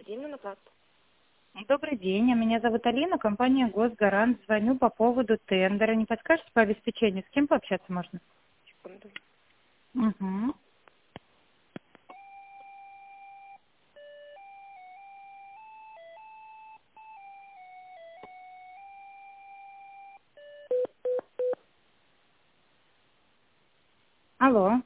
день, на плат. Добрый день, меня зовут Алина, компания «Госгарант». Звоню по поводу тендера. Не подскажете по обеспечению, с кем пообщаться можно? Секунду. Угу. Алло.